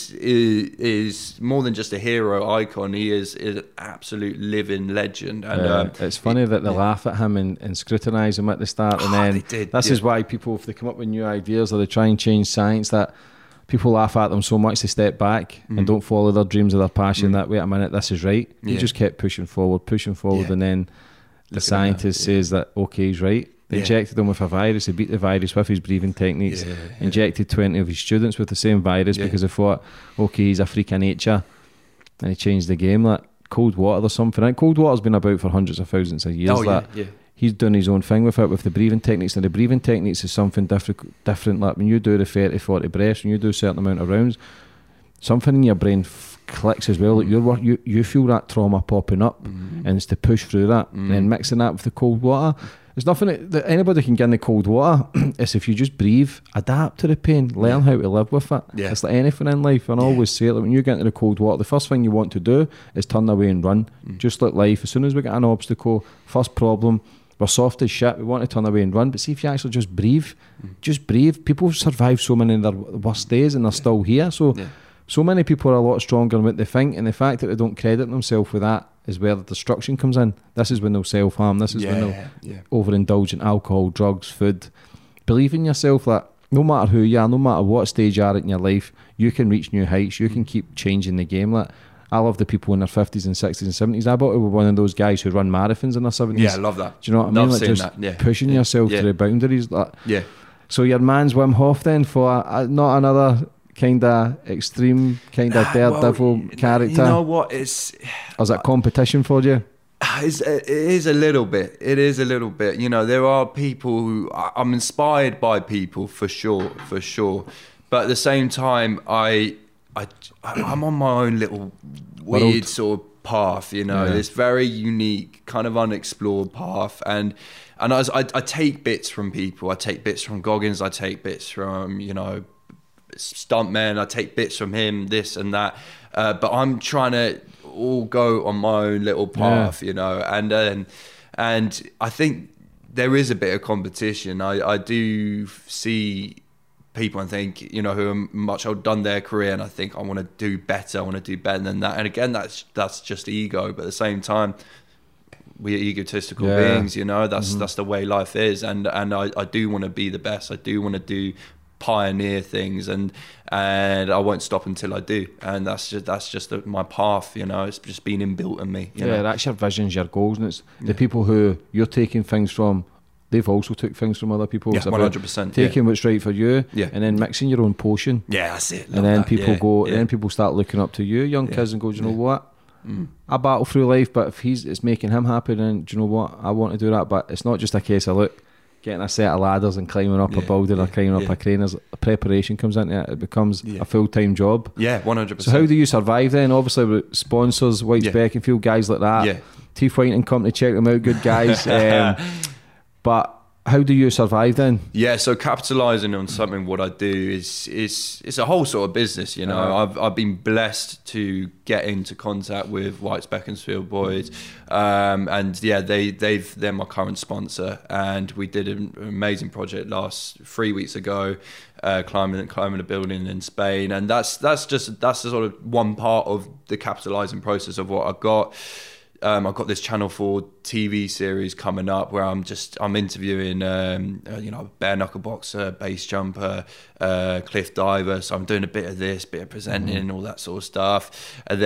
is more than just a hero icon. He is an absolute living legend. And it's funny that they laugh at him and scrutinise him at the start, and then this is why people, if they come up with new ideas or they try and change science, that people laugh at them so much they step back and don't follow their dreams or their passion. That wait a minute, this is right. He just kept pushing forward, and then the scientist says that okay, he's right. injected him with a virus. He beat the virus with his breathing techniques. Injected 20 of his students with the same virus because they thought, okay, he's a freak of nature, and he changed the game. Like cold water or something. And cold water's been about for hundreds of thousands of years. He's done his own thing with it, with the breathing techniques. And the breathing techniques is something different. Like when you do the 30-40 breaths, when you do a certain amount of rounds, something in your brain clicks as well. Like you feel that trauma popping up, and it's to push through that. And then mixing that with the cold water, there's nothing that anybody can get in the cold water. It's if you just breathe, adapt to the pain, learn how to live with it. It's like anything in life. And I always say, like, when you get into the cold water, the first thing you want to do is turn away and run. Just like life, as soon as we get an obstacle, first problem, we're soft as shit, we want to turn away and run. But see, if you actually just breathe, people survive so many of their worst days and they're still here. So many people are a lot stronger than what they think, and the fact that they don't credit themselves with that is where the destruction comes in. This is when they'll self-harm. This is when they'll overindulge in alcohol, drugs, food. Believe in yourself that no matter who you are, no matter what stage you are in your life, you can reach new heights. You can keep changing the game. Like, I love the people in their 50s and 60s and 70s. I bet we were one of those guys who run marathons in their 70s. Yeah, I love that. Do you know what I mean? Like just pushing yourself to the boundaries. Like. So your man's Wim Hof then for not another kind of extreme, kind of daredevil character. You know what? Or is that competition for you? It is a little bit. It is a little bit. You know, there are people who I'm inspired by people for sure. But at the same time, I'm on my own little weird sort of path. You know, this very unique, kind of unexplored path, and I take bits from people. I take bits from Goggins. I take bits from stuntman. I take bits from him, this and that. But I'm trying to all go on my own little path, you know, and I think there is a bit of competition. I do see people and think, you know, who are much older, done their career, and I think I want to do better. I want to do better than that. And again, that's just ego. But at the same time, we're egotistical beings, you know. That's the way life is. And I do want to be the best. I do want to pioneer things, and I won't stop until I do. And that's just my path, you know. It's just been inbuilt in me. You know? That's your visions, your goals, and it's the people who you're taking things from. They've also took things from other people. 100%. Taking what's right for you, and then mixing your own potion. That's it. And then people then people start looking up to you, young kids, and go, do you know what? I battle through life, but if it's making him happy, then do you know what? I want to do that. But it's not just a case of getting a set of ladders and climbing up a building or climbing up a crane. There's preparation comes into it. It becomes a full-time job. 100%. So how do you survive then? Obviously with sponsors, White's Beckenfield, guys like that. Teeth White and Company, check them out, good guys. But how do you survive then? So capitalising on something, what I do is it's a whole sort of business, you know. I've been blessed to get into contact with White's Beaconsfield boys, and they're my current sponsor, and we did an amazing project 3 weeks ago, climbing a building in Spain, and that's the sort of one part of the capitalising process of what I've got. I've got this Channel 4 TV series coming up where I'm interviewing, bare knuckle boxer, base jumper, cliff diver. So I'm doing a bit of this, bit of presenting, all that sort of stuff. And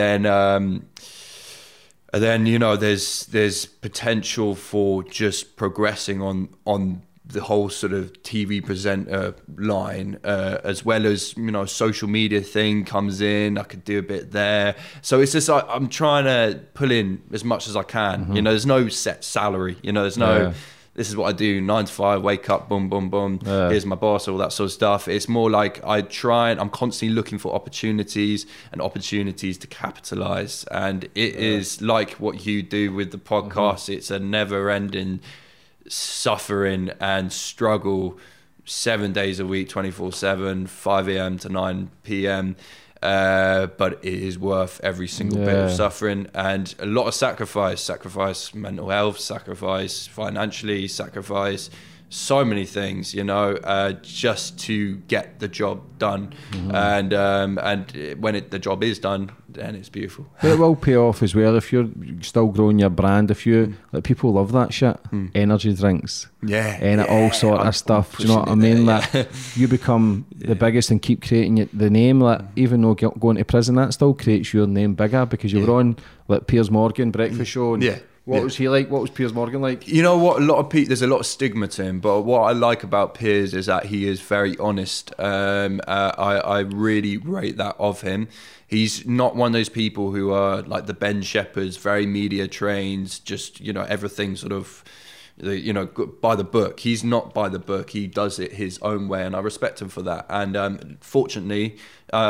then you know, there's potential for just progressing on the whole sort of TV presenter line, as well as, you know, social media thing comes in. I could do a bit there. So it's just I'm trying to pull in as much as I can. You know, there's no set salary. You know, there's no, this is what I do, 9 to 5, wake up, boom, boom, boom. Here's my boss, all that sort of stuff. It's more like I'm constantly looking for opportunities to capitalize. And it is like what you do with the podcast. It's a never ending suffering and struggle 7 days a week, 24/7, 5 a.m. to 9 p.m. But it is worth every single bit of suffering, and a lot of sacrifice mental health, sacrifice financially, sacrifice so many things, you know, just to get the job done. And when the job is done, then it's beautiful. But it will pay off as well if you're still growing your brand. If you people love that shit, energy drinks, and all sort of stuff. Do you know what I mean? Like, you become the biggest and keep creating the name. Like, even though going to prison, that still creates your name bigger because you were on like Piers Morgan breakfast show. And What was he like? What was Piers Morgan like? You know what? A lot of people, there's a lot of stigma to him, but what I like about Piers is that he is very honest. I really rate that of him. He's not one of those people who are like the Ben Shepherds, very media trained, just, you know, everything sort of, you know, by the book. He's not by the book. He does it his own way, and I respect him for that. And fortunately,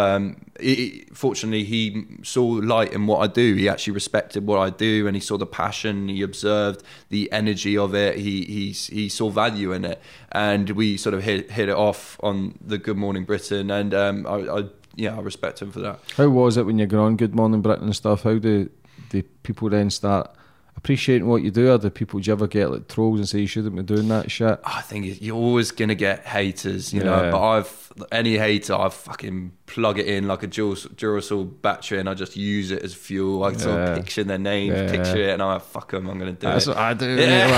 he saw light in what I do. He actually respected what I do, and he saw the passion. He observed the energy of it. He saw value in it, and we sort of hit it off on the Good Morning Britain. And I respect him for that. How was it when you got on Good Morning Britain and stuff? How do people then start appreciating what you do? Or do people, do you ever get like trolls and say you shouldn't be doing that shit? I think you're always gonna get haters, you know. But any hater, I fucking plug it in like a Duracell battery, and I just use it as fuel. I sort of picture their names, picture it, and I fuck them. I'm gonna do That's it. what I do.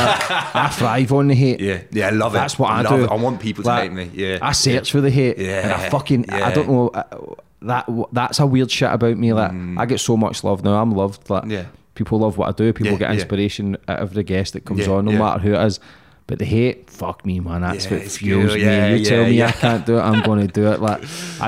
I thrive on the hate. Yeah, I love it. That's what I do. I want people to hate me. Yeah, I search for the hate. And I don't know. That's a weird shit about me. Like I get so much love now. I'm loved. Like people love what I do. People get inspiration at every guest that comes on, no matter who it is. But the hate, fuck me, man. That's what fuels me. You tell me I can't do it, I'm going to do it. Like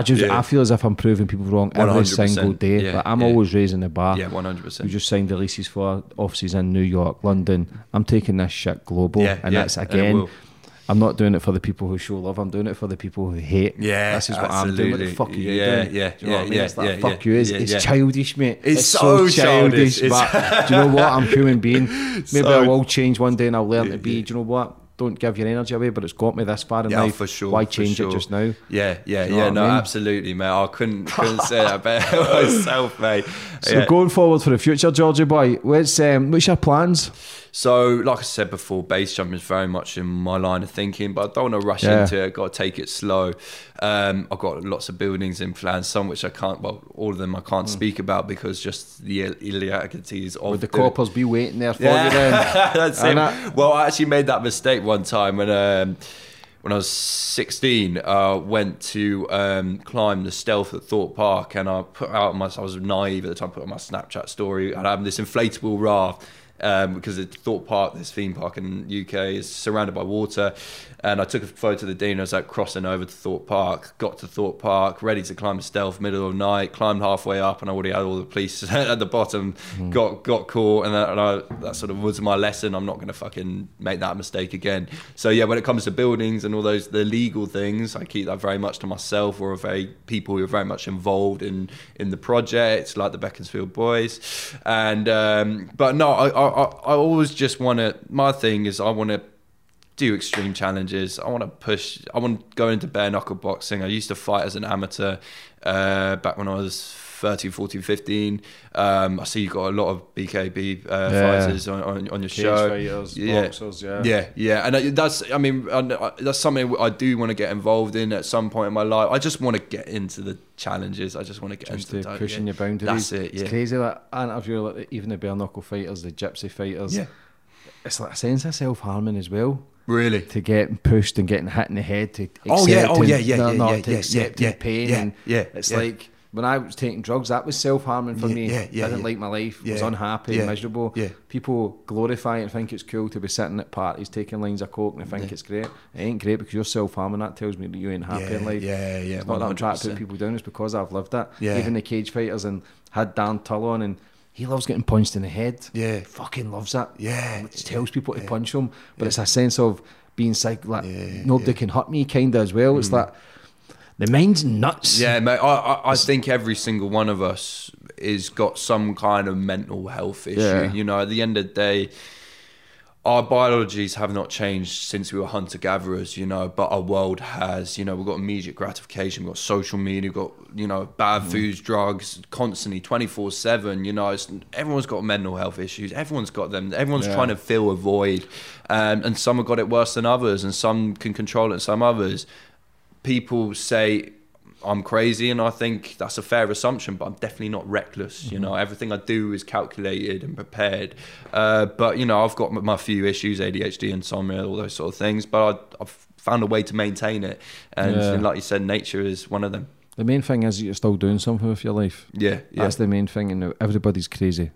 I feel as if I'm proving people wrong every single day. Like, I'm always raising the bar. Yeah, 100%. We just signed releases for offices in New York, London. I'm taking this shit global, and that's again. I'm not doing it for the people who show love. I'm doing it for the people who hate. Yeah, this is what absolutely. I'm doing. What the fuck are you doing? Do you know what I mean? It's like, fuck you. It's childish, mate. It's so childish. But do you know what? I'm a human being. Maybe I will change one day and I'll learn to be. Do you know what? Don't give your energy away, but it's got me this far in life. For sure. Why change it just now? No, absolutely, mate. I couldn't say that better myself, mate. So going forward for the future, Georgie boy, what's your plans? So, like I said before, base jumping is very much in my line of thinking, but I don't want to rush into it. I've got to take it slow. I've got lots of buildings in plans, some which I can't, well, all of them I can't speak about because just the illegalities of... Would the coppers be waiting there for you then? That's it. Well, I actually made that mistake one time when I was 16, went to climb the Stealth at Thorpe Park, and I put out I was naive at the time, put on my Snapchat story, and I had this inflatable raft. Because Thorpe Park, this theme park in the UK, is surrounded by water. And I took a photo of the dean. I was like crossing over to Thorpe Park, got to Thorpe Park, ready to climb the Stealth, middle of the night, climbed halfway up, and I already had all the police at the bottom, got caught, and that sort of was my lesson. I'm not going to fucking make that mistake again. So yeah, when it comes to buildings and all those, the legal things, I keep that very much to myself, or people who are very much involved in the project, like the Beaconsfield Boys. And but no, I always just want to, my thing is I want to do extreme challenges. I want to push. I want to go into bare knuckle boxing. I used to fight as an amateur back when I was 13, 14, 15. I see you've got a lot of BKB fighters on your show. Fighters, boxers, and that's something I do want to get involved in at some point in my life. I just want to get into the challenges. I just want to get into the pushing your boundaries. That's it. It's crazy. Like, I interview like even the bare knuckle fighters, the gypsy fighters. Yeah, it's like a sense of self harming as well. Really, to get pushed and getting hit in the head to accept to accept pain. And it's like when I was taking drugs, that was self-harming for me. I didn't like my life, was unhappy, miserable. People glorify it and think it's cool to be sitting at parties taking lines of coke and they think it's great. It ain't great because you're self-harming. That tells me that you ain't happy in life. It's not that I'm trying to put people down, it's because I've lived it. Even the cage fighters, and had Dan Tull on, and he loves getting punched in the head. Fucking loves it. It tells people to punch him. But it's a sense of being like nobody can hurt me kind of as well. It's like the mind's nuts. Yeah, mate. I think every single one of us is got some kind of mental health issue. You know, at the end of the day, our biologies have not changed since we were hunter-gatherers, you know, but our world has. You know, we've got immediate gratification, we've got social media, we've got, you know, bad foods, drugs, constantly, 24/7, you know. Everyone's got mental health issues. Everyone's got them. Everyone's trying to fill a void. And some have got it worse than others, and some can control it and some others. People say I'm crazy, and I think that's a fair assumption, but I'm definitely not reckless. You know, everything I do is calculated and prepared. But, you know, I've got my few issues, ADHD, insomnia, all those sort of things, but I've found a way to maintain it. And like you said, nature is one of them. The main thing is you're still doing something with your life. That's the main thing, and everybody's crazy.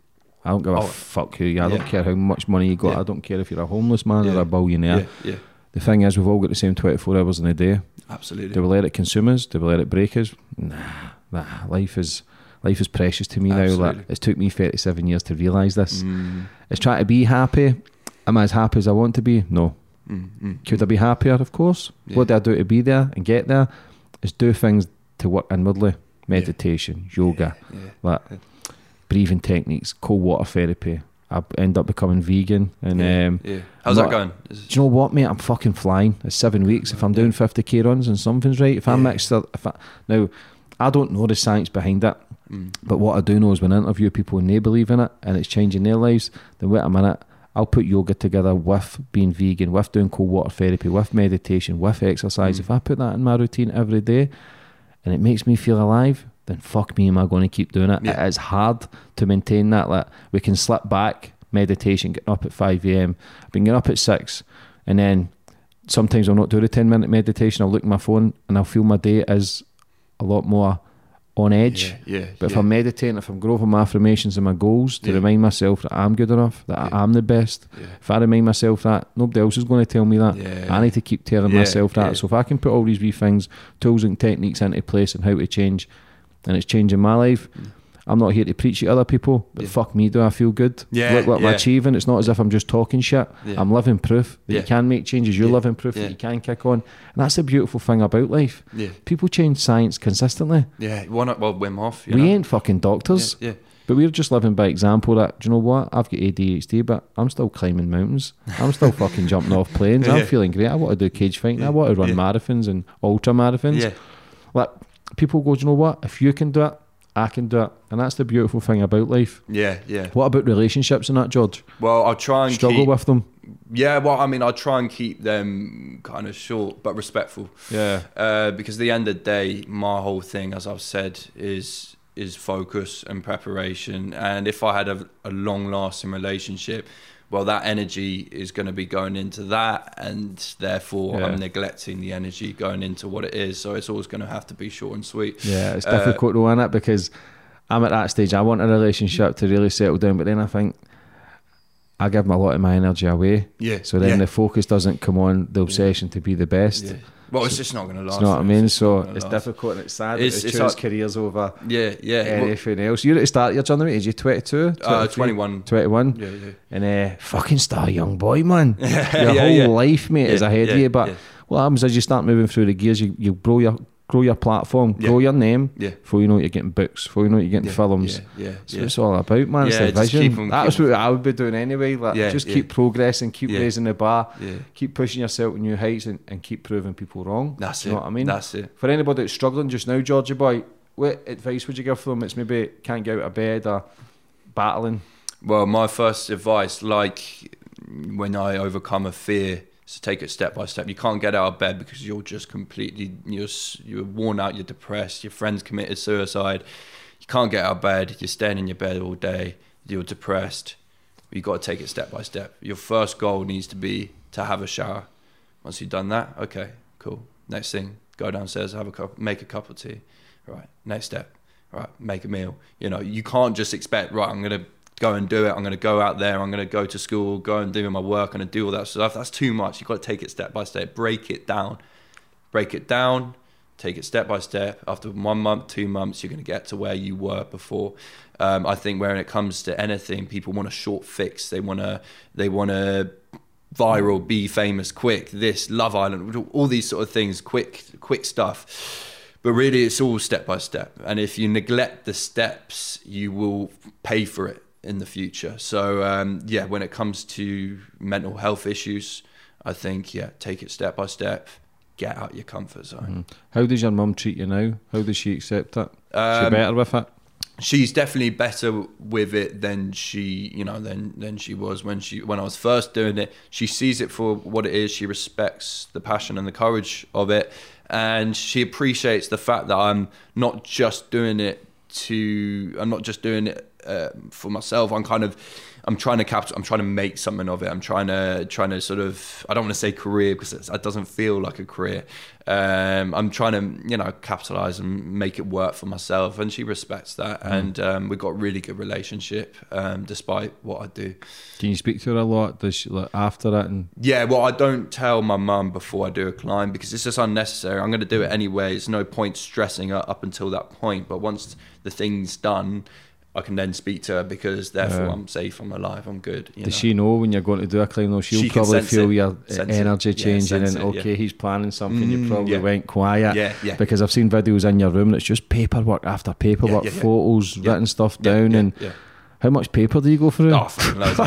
I don't give a fuck who you are. I don't care how much money you got. Yeah. I don't care if you're a homeless man or a billionaire. Yeah. The thing is, we've all got the same 24 hours in a day. Absolutely. Do we let it consume us? Do we let it break us? Nah. Life is precious to me now. Like, it's took me 37 years to realise this. It's trying to be happy. Am I as happy as I want to be? No. Could I be happier? Of course. What do I do to be there and get there? Is do things to work inwardly. Meditation, yoga, like breathing techniques, cold water therapy. I end up becoming vegan. And how's that going? Do you know what, mate? I'm fucking flying. It's 7 weeks. If I'm doing 50k runs and something's right, if I'm mixed up, now I don't know the science behind it, but what I do know is when I interview people and they believe in it and it's changing their lives, then wait a minute, I'll put yoga together with being vegan, with doing cold water therapy, with meditation, with exercise. If I put that in my routine every day and it makes me feel alive, then fuck me, am I going to keep doing it? It is hard to maintain that. Like, we can slip back, meditation, getting up at 5 a.m. I've been getting up at 6, and then sometimes I'll not do the 10-minute meditation. I'll look at my phone and I'll feel my day is a lot more on edge. But if I'm meditating, if I'm going over my affirmations and my goals to remind myself that I'm good enough, that I am the best, if I remind myself that, nobody else is going to tell me that. I need to keep telling myself that. So if I can put all these wee things, tools and techniques into place and how to change, and it's changing my life, I'm not here to preach to other people, but fuck me, do I feel good? Look what I'm achieving. It's not as if I'm just talking shit. I'm living proof that you can make changes. You're living proof that you can kick on. And that's the beautiful thing about life. People change science consistently. Why not? Well, Wim Hof. We ain't fucking doctors. But we're just living by example that, do you know what? I've got ADHD, but I'm still climbing mountains. I'm still fucking jumping off planes. I'm feeling great. I want to do cage fighting. I want to run marathons and ultra marathons. Like, people go, do you know what? If you can do it, I can do it. And that's the beautiful thing about life. What about relationships and that, George? Well, I'll try and struggle with them. Well, I mean, I'll try and keep them kind of short but respectful. Because at the end of the day, my whole thing, as I've said, is focus and preparation. And if I had a long-lasting relationship, well, that energy is going to be going into that, and therefore I'm neglecting the energy going into what it is. So it's always going to have to be short and sweet. It's difficult though, isn't it? Because I'm at that stage. I want a relationship to really settle down, but then I think I give a lot of my energy away. So then the focus doesn't come on the obsession to be the best. Well, it's just not going to last. You know what I mean? So it's difficult and it's sad. It's choose careers over anything else. You're at the start of your journey, age you 22? 21. 21? And fucking start a young boy, man. Your whole life, mate, is ahead of you. But what happens is you start moving through the gears, you grow your platform, grow your name, before you know you're getting books, before you know you're getting films. So it's all about, man. It's the vision. That's what I would be doing anyway. Like, just keep progressing, keep raising the bar, keep pushing yourself to new heights, and keep proving people wrong. That's you know what I mean? That's it. For anybody that's struggling just now, Georgie boy, what advice would you give them? It's maybe can't get out of bed or battling. Well, my first advice, like when I overcome a fear, so take it step by step. You can't get out of bed because you're just completely, you're worn out, you're depressed, your friend's committed suicide. You can't get out of bed, you're staying in your bed all day, you're depressed. You've got to take it step by step. Your first goal needs to be to have a shower. Once you've done that, okay, cool. Next thing, go downstairs, make a cup of tea. Right, next step, right, make a meal. You can't just expect, right, I'm going to go and do it. I'm going to go out there. I'm going to go to school, go and do my work, and do all that stuff. That's too much. You've got to take it step by step. Break it down. Take it step by step. After 1 month, 2 months, you're going to get to where you were before. I think when it comes to anything, people want a short fix. They want to viral, be famous, quick. This Love Island, all these sort of things, quick stuff. But really, it's all step by step. And if you neglect the steps, you will pay for it in the future. So when it comes to mental health issues, I think take it step by step, get out your comfort zone. How does your mum treat you now? How does she accept it? Is she better with it? She's definitely better with it than she was when I was first doing it. She sees it for what it is. She respects the passion and the courage of it, and she appreciates the fact that I'm not just doing it for myself, I'm trying to make something of it. I'm trying to sort of, I don't want to say career because that doesn't feel like a career. I'm trying to, you know, capitalize and make it work for myself, and she respects that. And we've got a really good relationship despite what I do. Can you speak to her a lot? Does she, like, after that? And yeah, well, I don't tell my mum before I do a climb because it's just unnecessary. I'm going to do it anyway. There's no point stressing her up until that point. But once the thing's done, I can then speak to her because therefore I'm safe, I'm alive, I'm good. Does she know when you're going to do a climb though? She'll probably feel your energy changing and okay, he's planning something, you probably went quiet. Because I've seen videos in your room and it's just paperwork after paperwork, photos, written stuff down and how much paper do you go through? Oh, fucking loads,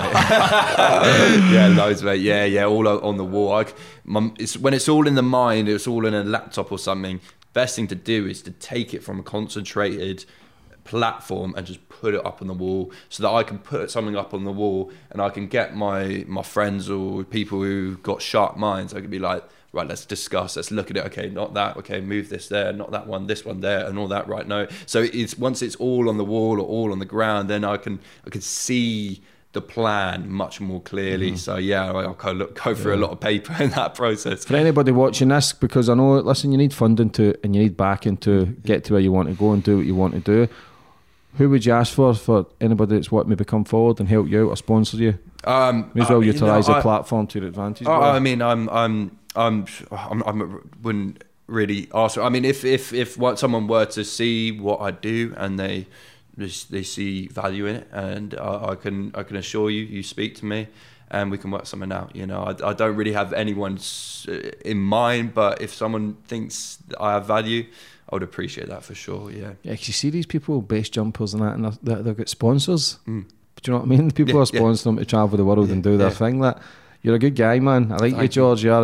mate. Loads, mate. Yeah, all on the wall. When it's all in the mind, it's all in a laptop or something, best thing to do is to take it from a concentrated platform and just put it up on the wall so that I can put something up on the wall and I can get my friends or people who got sharp minds. I could be like, right, let's discuss, let's look at it. Okay, not that. Okay, move this there, not that one, this one there, and all that. Right, no. So it's once it's all on the wall or all on the ground, then I can see the plan much more clearly. So I'll go through a lot of paper in that process. For anybody watching this, because I know, listen, you need funding and you need backing to get to where you want to go and do what you want to do. Who would you ask for anybody that's wanting to come forward and help you out or sponsor you? May as well utilise the platform to your advantage. I mean, I wouldn't really ask. I mean, if someone were to see what I do and they see value in it, and I can assure you speak to me and we can work something out. You know, I don't really have anyone in mind, but if someone thinks that I have value, I would appreciate that for sure. Yeah, because you see these people, base jumpers and that, and they've got sponsors. Do you know what I mean? People are sponsoring them to travel the world and do their thing. That you're a good guy, man. I like you, George. You're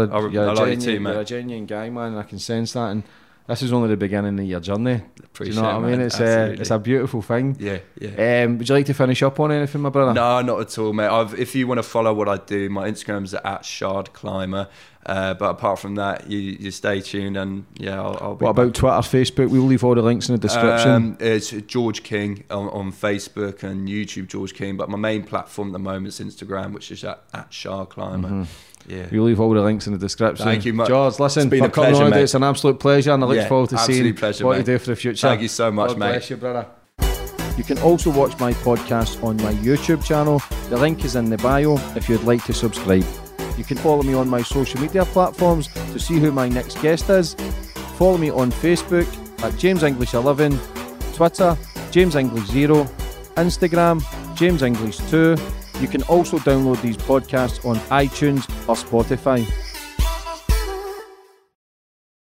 a genuine guy, man. And I can sense that. And this is only the beginning of your journey. Do you know what I mean? It's a beautiful thing. Yeah. Would you like to finish up on anything, my brother? No, not at all, mate. If you want to follow what I do, my Instagram's @ShardClimber. But apart from that, you stay tuned, and I'll be. What about Twitter, Facebook? We'll leave all the links in the description. It's George King on Facebook and YouTube, George King. But my main platform at the moment is Instagram, which is @ShardClimber. Yeah, we'll leave all the links in the description. Thank you much, George. Listen, it's been a pleasure, mate. It's an absolute pleasure, and I look forward to seeing what you do for the future. Thank you so much, God mate. Bless you, brother. You can also watch my podcast on my YouTube channel. The link is in the bio if you'd like to subscribe. You can follow me on my social media platforms to see who my next guest is. Follow me on Facebook @JamesEnglish11, Twitter JamesEnglish0, Instagram JamesEnglish2. You can also download these podcasts on iTunes or Spotify.